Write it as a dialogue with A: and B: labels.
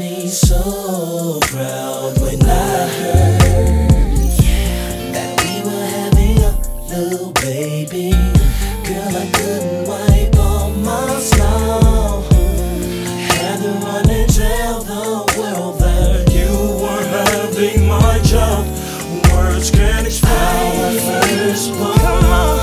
A: me so proud when I heard that we were having a little baby. Girl, I couldn't wipe all my smile. Had to run